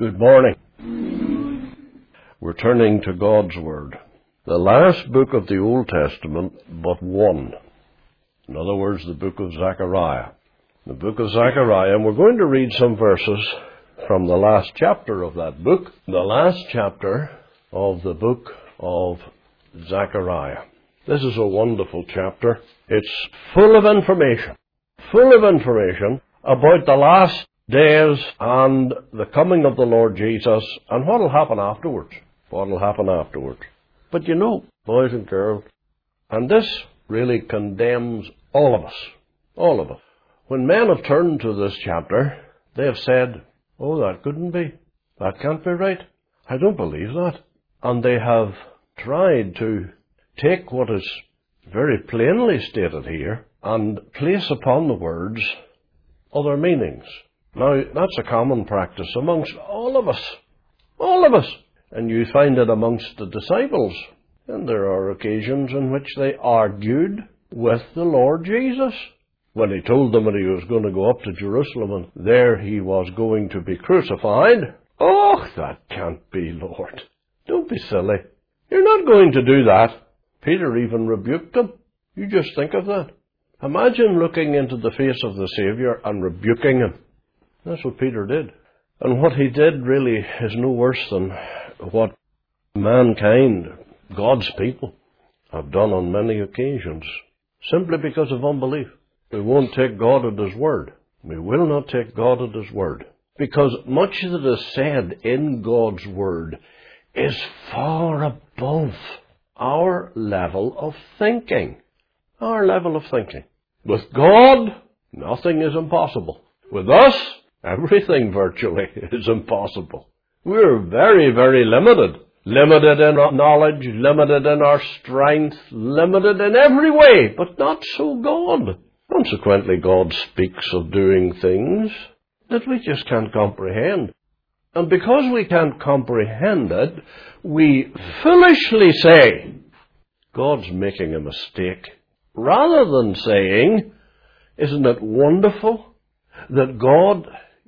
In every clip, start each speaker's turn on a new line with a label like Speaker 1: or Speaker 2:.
Speaker 1: Good morning. We're turning to God's Word. The last book of the Old Testament, but one. In other words, the book of Zechariah. The book of Zechariah, and we're going to read some verses from the last chapter of that book. The last chapter of the book of Zechariah. This is a wonderful chapter. It's full of information. Full of information about the last days and the coming of the Lord Jesus and what will happen afterwards. What will happen afterwards. But you know, boys and girls, and this really condemns all of us. All of us. When men have turned to this chapter, they have said, oh, that couldn't be. That can't be right. I don't believe that. And they have tried to take what is very plainly stated here and place upon the words other meanings. Now, that's a common practice amongst all of us. All of us. And you find it amongst the disciples. And there are occasions in which they argued with the Lord Jesus. When he told them that he was going to go up to Jerusalem and there he was going to be crucified. Oh, that can't be, Lord. Don't be silly. You're not going to do that. Peter even rebuked him. You just think of that. Imagine looking into the face of the Saviour and rebuking him. That's what Peter did. And what he did really is no worse than what mankind, God's people, have done on many occasions, simply because of unbelief. We won't take God at His word. We will not take God at His word. Because much that is said in God's word is far above our level of thinking. Our level of thinking. With God, nothing is impossible. With us, everything virtually is impossible. We're very, very limited. Limited in our knowledge, limited in our strength, limited in every way, but not so God. Consequently, God speaks of doing things that we just can't comprehend. And because we can't comprehend it, we foolishly say, God's making a mistake. Rather than saying, isn't it wonderful that God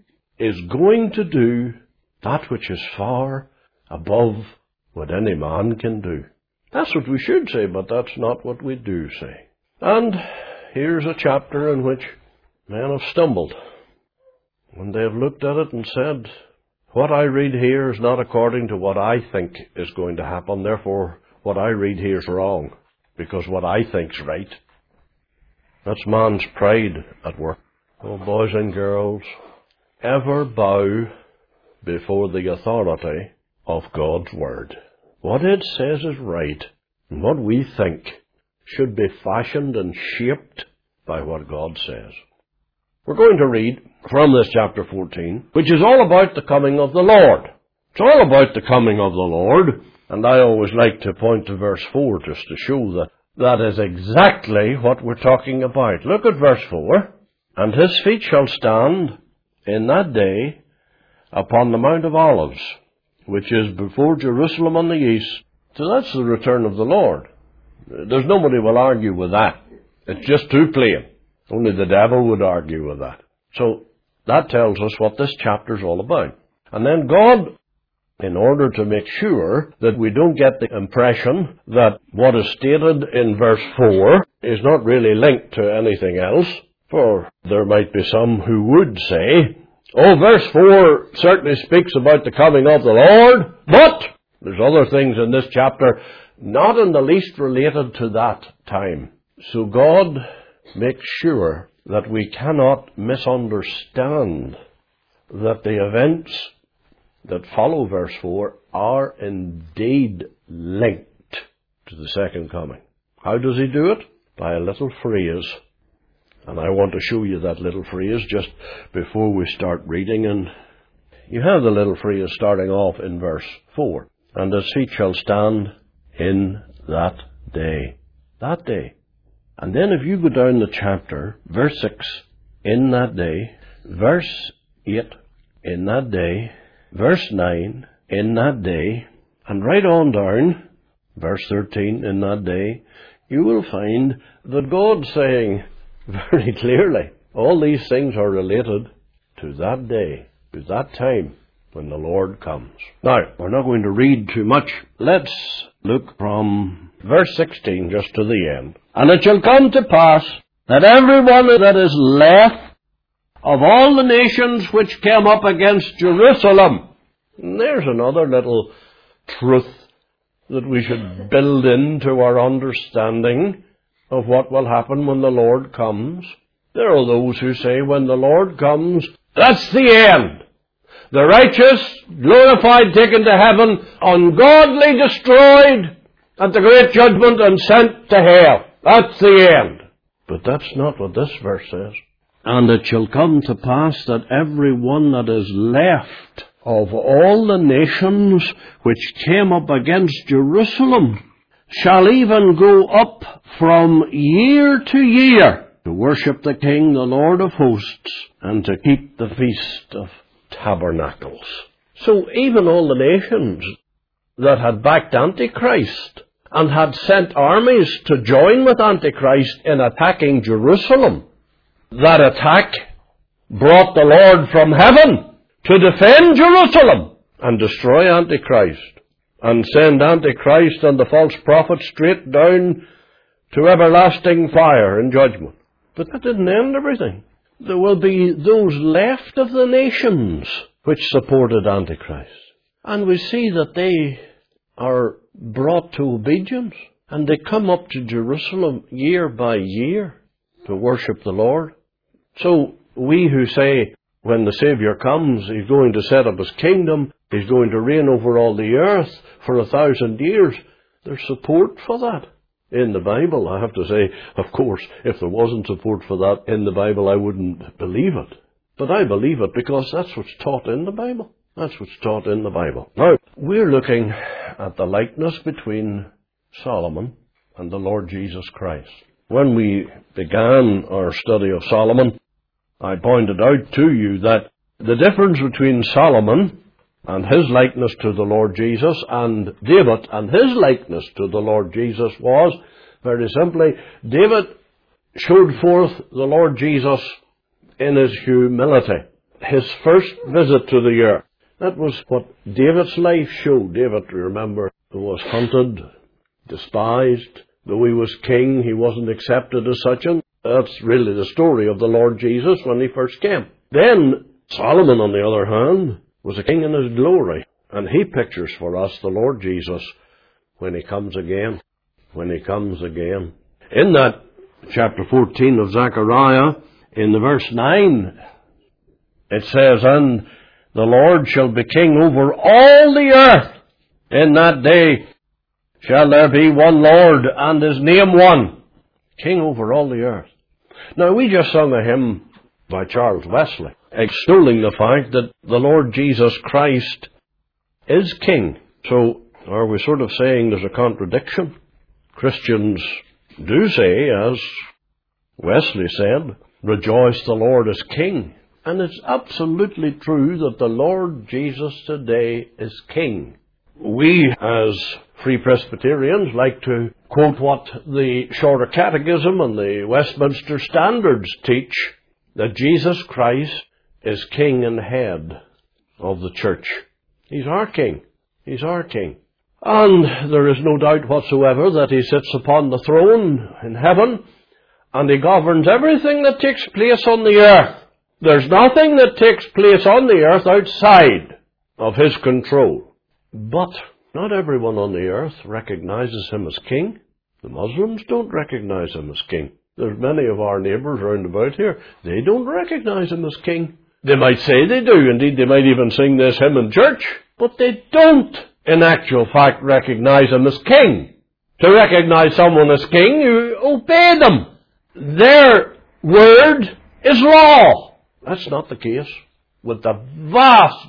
Speaker 1: is going to do that which is far above what any man can do. That's what we should say, but that's not what we do say. And here's a chapter in which men have stumbled. And they have looked at it and said, what I read here is not according to what I think is going to happen, therefore what I read here is wrong, because what I think's right. That's man's pride at work. Oh, boys and girls, ever bow before the authority of God's Word. What it says is right, and what we think should be fashioned and shaped by what God says. We're going to read from this chapter 14, which is all about the coming of the Lord. It's all about the coming of the Lord, and I always like to point to verse 4 just to show that that is exactly what we're talking about. Look at verse 4. And his feet shall stand in that day upon the Mount of Olives, which is before Jerusalem on the east. So that's the return of the Lord. There's nobody will argue with that. It's just too plain. Only the devil would argue with that. So that tells us what this chapter's all about. And then God, in order to make sure that we don't get the impression that what is stated in verse 4 is not really linked to anything else, for there might be some who would say, oh, verse 4 certainly speaks about the coming of the Lord, but there's other things in this chapter not in the least related to that time. So God makes sure that we cannot misunderstand that the events that follow verse 4 are indeed linked to the second coming. How does he do it? By a little phrase. And I want to show you that little phrase just before we start reading. And you have the little phrase starting off in verse 4. And his feet shall stand in that day. That day. And then if you go down the chapter, verse 6, in that day, verse 8, in that day, verse 9, in that day, and right on down, verse 13, in that day, you will find that God's saying very clearly, all these things are related to that day, to that time, when the Lord comes. Now, we're not going to read too much. Let's look from verse 16 just to the end. And it shall come to pass that every one that is left of all the nations which came up against Jerusalem. And there's another little truth that we should build into our understanding of what will happen when the Lord comes. There are those who say when the Lord comes, that's the end. The righteous, glorified, taken to heaven, ungodly, destroyed at the great judgment and sent to hell. That's the end. But that's not what this verse says. And it shall come to pass that every one that is left of all the nations which came up against Jerusalem shall even go up from year to year to worship the King, the Lord of hosts, and to keep the Feast of Tabernacles. So even all the nations that had backed Antichrist and had sent armies to join with Antichrist in attacking Jerusalem, that attack brought the Lord from heaven to defend Jerusalem and destroy Antichrist and send Antichrist and the false prophet straight down to everlasting fire and judgment. But that didn't end everything. There will be those left of the nations which supported Antichrist. And we see that they are brought to obedience, and they come up to Jerusalem year by year to worship the Lord. So we who say when the Saviour comes, He's going to set up His kingdom, He's going to reign over all the earth for 1,000 years, there's support for that in the Bible. I have to say, of course, if there wasn't support for that in the Bible, I wouldn't believe it. But I believe it because that's what's taught in the Bible. That's what's taught in the Bible. Now, we're looking at the likeness between Solomon and the Lord Jesus Christ. When we began our study of Solomon, I pointed out to you that the difference between Solomon and his likeness to the Lord Jesus and David and his likeness to the Lord Jesus was, very simply, David showed forth the Lord Jesus in his humility, his first visit to the earth. That was what David's life showed. David, remember, was hunted, despised. Though he was king, he wasn't accepted as such, and that's really the story of the Lord Jesus when he first came. Then Solomon, on the other hand, was a king in his glory, and he pictures for us the Lord Jesus when he comes again. When he comes again. In that chapter 14 of Zechariah, in the verse 9, it says, "And the Lord shall be king over all the earth. In that day shall there be one Lord, and his name one." King over all the earth. Now, we just sung a hymn by Charles Wesley, extolling the fact that the Lord Jesus Christ is King. So, are we sort of saying there's a contradiction? Christians do say, as Wesley said, "Rejoice, the Lord is King." And it's absolutely true that the Lord Jesus today is King. We, as Free Presbyterians, like to quote what the Shorter Catechism and the Westminster Standards teach, that Jesus Christ is King and head of the church. He's our King. He's our King. And there is no doubt whatsoever that He sits upon the throne in heaven, and He governs everything that takes place on the earth. There's nothing that takes place on the earth outside of His control. But not everyone on the earth recognizes Him as King. The Muslims don't recognize Him as King. There's many of our neighbours round about here, they don't recognize Him as King. They might say they do, indeed they might even sing this hymn in church, but they don't, in actual fact, recognize Him as King. To recognize someone as King, you obey them. Their word is law. That's not the case with the vast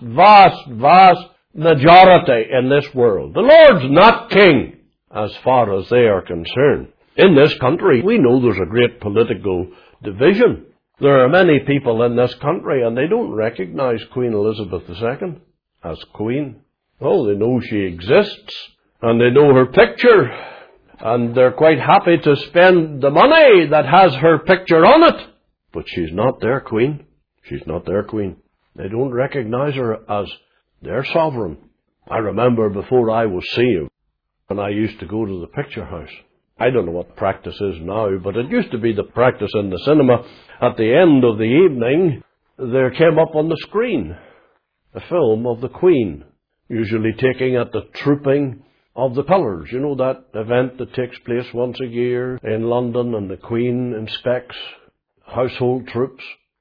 Speaker 1: majority in this world. The Lord's not King as far as they are concerned. In this country, we know there's a great political division. There are many people in this country, and they don't recognize Queen Elizabeth II as Queen. Oh, they know she exists, and they know her picture, and they're quite happy to spend the money that has her picture on it. But she's not their Queen. She's not their Queen. They don't recognize her as They're sovereign. I remember before I was saved, when I used to go to the picture house. I don't know what practice is now, but it used to be the practice in the cinema. At the end of the evening, there came up on the screen a film of the Queen, usually taking at the trooping of the colours. You know, that event that takes place once a year in London, and the Queen inspects household troops.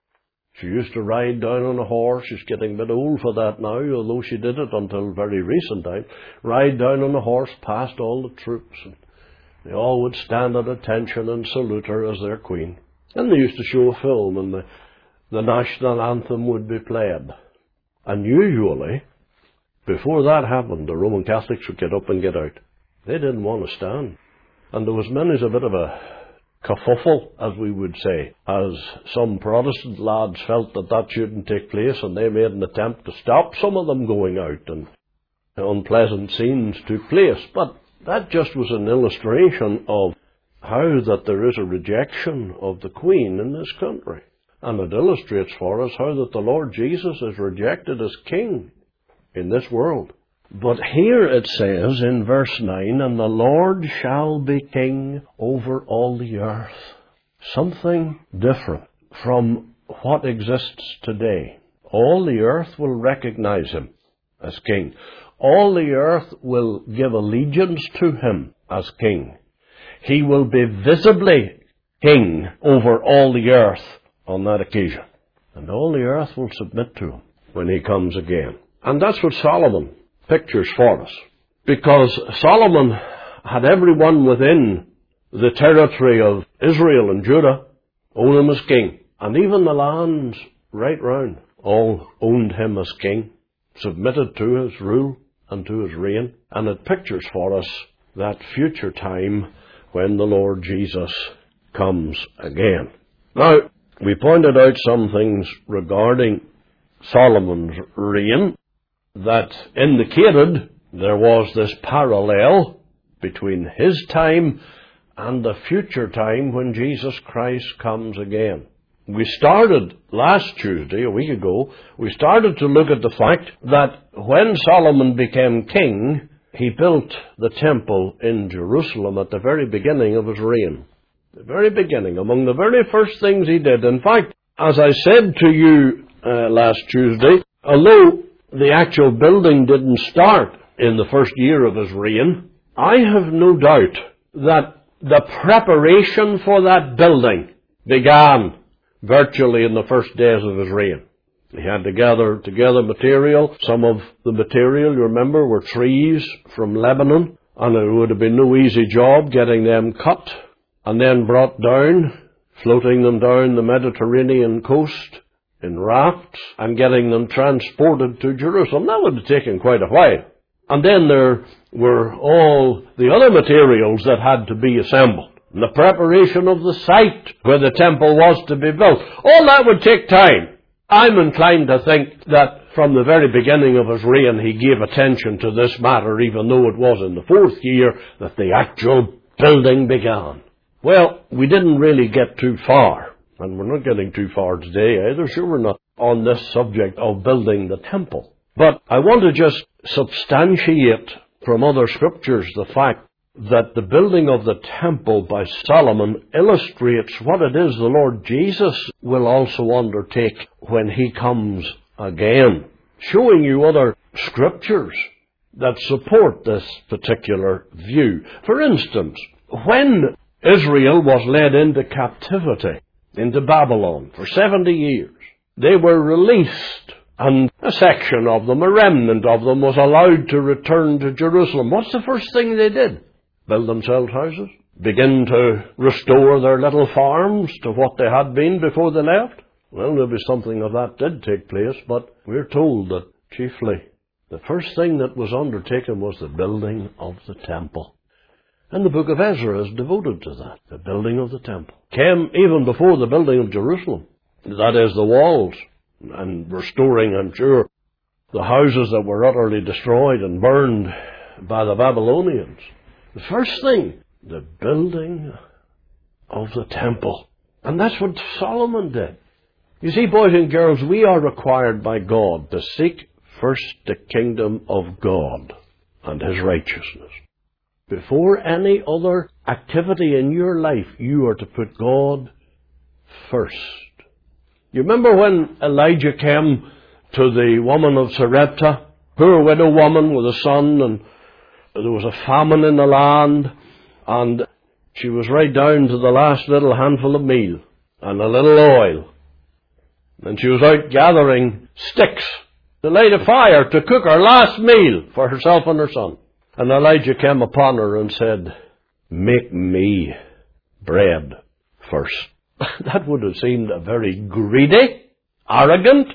Speaker 1: She used to ride down on a horse. She's getting a bit old for that now, although she did it until very recent time. Ride down on a horse past all the troops, and they all would stand at attention and salute her as their queen. And they used to show a film, and the national anthem would be played. And usually, before that happened, the Roman Catholics would get up and get out. They didn't want to stand. And there was many's a bit of a kerfuffle, as we would say, as some Protestant lads felt that that shouldn't take place, and they made an attempt to stop some of them going out, and unpleasant scenes took place. But that just was an illustration of how that there is a rejection of the Queen in this country. And it illustrates for us how that the Lord Jesus is rejected as King in this world. But here it says in verse 9, and the Lord shall be King over all the earth. Something different from what exists today. All the earth will recognize him as King. All the earth will give allegiance to him as King. He will be visibly King over all the earth on that occasion. And all the earth will submit to him when he comes again. And that's what Solomon pictures for us. Because Solomon had everyone within the territory of Israel and Judah own him as king. And even the lands right round all owned him as king, submitted to his rule and to his reign. And it pictures for us that future time when the Lord Jesus comes again. Now, we pointed out some things regarding Solomon's reign that indicated there was this parallel between his time and the future time when Jesus Christ comes again. We started last Tuesday, a week ago, we started to look at the fact that when Solomon became king, he built the temple in Jerusalem at the very beginning of his reign. The very beginning, among the very first things he did. In fact, as I said to you last Tuesday, although the actual building didn't start in the first year of his reign, I have no doubt that the preparation for that building began virtually in the first days of his reign. He had to gather together material. Some of the material, you remember, were trees from Lebanon, and it would have been no easy job getting them cut and then brought down, floating them down the Mediterranean coast in rafts and getting them transported to Jerusalem. That would have taken quite a while. And then there were all the other materials that had to be assembled. And the preparation of the site where the temple was to be built. All that would take time. I'm inclined to think that from the very beginning of his reign he gave attention to this matter, even though it was in the fourth year that the actual building began. Well, we didn't really get too far. And we're not getting too far today either. Sure, we're not on this subject of building the temple. But I want to just substantiate from other scriptures the fact that the building of the temple by Solomon illustrates what it is the Lord Jesus will also undertake when he comes again, showing you other scriptures that support this particular view. For instance, when Israel was led into captivity, into Babylon for 70 years, they were released, and a section of them, a remnant of them, was allowed to return to Jerusalem. What's the first thing they did? Build themselves houses? Begin to restore their little farms to what they had been before they left? Well, maybe something of that did take place, but we're told that chiefly the first thing that was undertaken was the building of the temple. And the book of Ezra is devoted to that, the building of the temple. Came even before the building of Jerusalem. That is, the walls, and restoring, I'm sure, the houses that were utterly destroyed and burned by the Babylonians. The first thing, the building of the temple. And that's what Solomon did. You see, boys and girls, we are required by God to seek first the kingdom of God and His righteousness. Before any other activity in your life, you are to put God first. You remember when Elijah came to the woman of Sarepta, poor widow woman with a son, and there was a famine in the land, and she was right down to the last little handful of meal and a little oil. And she was out gathering sticks to light a fire to cook her last meal for herself and her son. And Elijah came upon her and said, "Make me bread first." That would have seemed a very greedy, arrogant,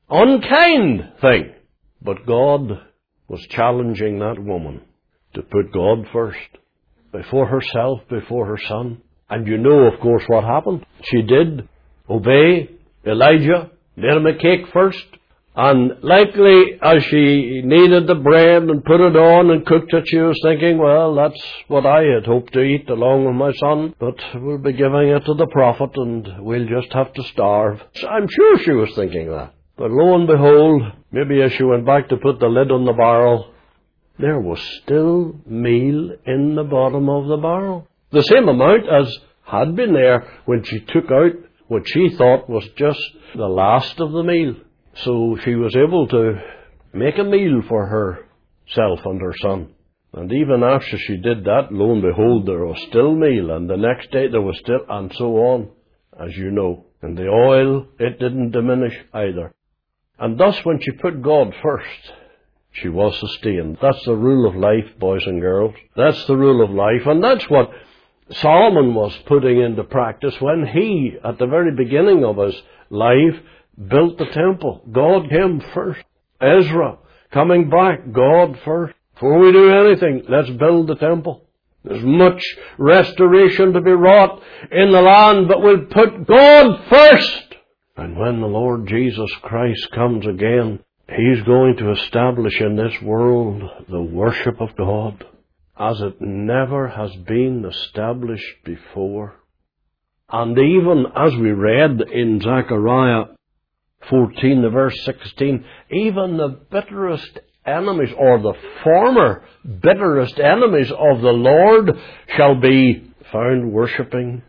Speaker 1: unkind thing. But God was challenging that woman to put God first, before herself, before her son. And you know, of course, what happened. She did obey Elijah, made him a cake first, and likely as she kneaded the bread and put it on and cooked it, she was thinking, well, that's what I had hoped to eat along with my son, but we'll be giving it to the prophet and we'll just have to starve. I'm sure she was thinking that. But lo and behold, maybe as she went back to put the lid on the barrel, there was still meal in the bottom of the barrel. The same amount as had been there when she took out what she thought was just the last of the meal. So she was able to make a meal for herself and her son. And even after she did that, lo and behold, there was still meal. And the next day there was still, and so on, as you know. And the oil, it didn't diminish either. And thus when she put God first, she was sustained. That's the rule of life, boys and girls. That's the rule of life. And that's what Solomon was putting into practice when he, at the very beginning of his life, built the temple. God came first. Ezra, coming back, God first. Before we do anything, let's build the temple. There's much restoration to be wrought in the land, but we'll put God first. And when the Lord Jesus Christ comes again, He's going to establish in this world the worship of God as it never has been established before. And even as we read in Zechariah 14, the verse 16, even the bitterest enemies, or the former bitterest enemies of the Lord, shall be found worshipping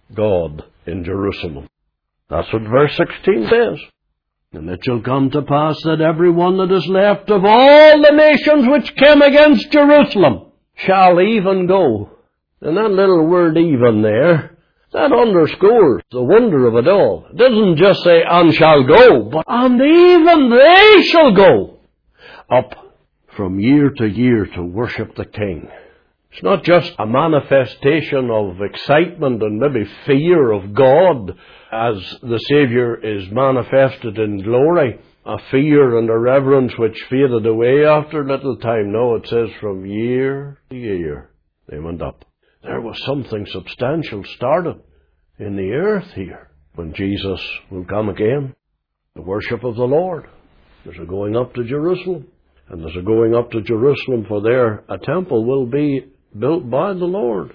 Speaker 1: God in Jerusalem. That's what verse 16 says. And it shall come to pass that every one that is left of all the nations which came against Jerusalem shall even go. And that little word even there, that underscores the wonder of it all. It doesn't just say, and shall go, but and even they shall go up from year to year to worship the King. It's not just a manifestation of excitement and maybe fear of God as the Saviour is manifested in glory, a fear and a reverence which faded away after a little time. No, it says from year to year they went up. There was something substantial started in the earth here when Jesus will come again. The worship of the Lord. There's a going up to Jerusalem. And there's a going up to Jerusalem, for there a temple will be built by the Lord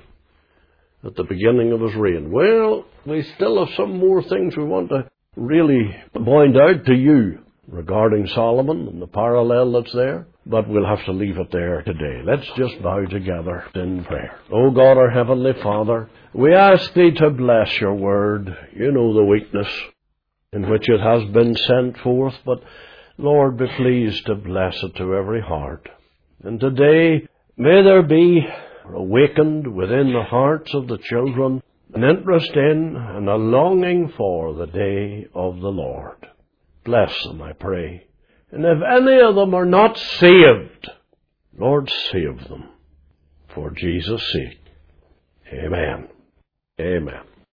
Speaker 1: at the beginning of His reign. Well, we still have some more things we want to really point out to you regarding Solomon and the parallel that's there. But we'll have to leave it there today. Let's just bow together in prayer. O God, our Heavenly Father, we ask Thee to bless Your Word. You know the weakness in which it has been sent forth, but Lord, be pleased to bless it to every heart. And today, may there be awakened within the hearts of the children an interest in and a longing for the day of the Lord. Bless them, I pray. And if any of them are not saved, Lord, save them for Jesus' sake. Amen. Amen.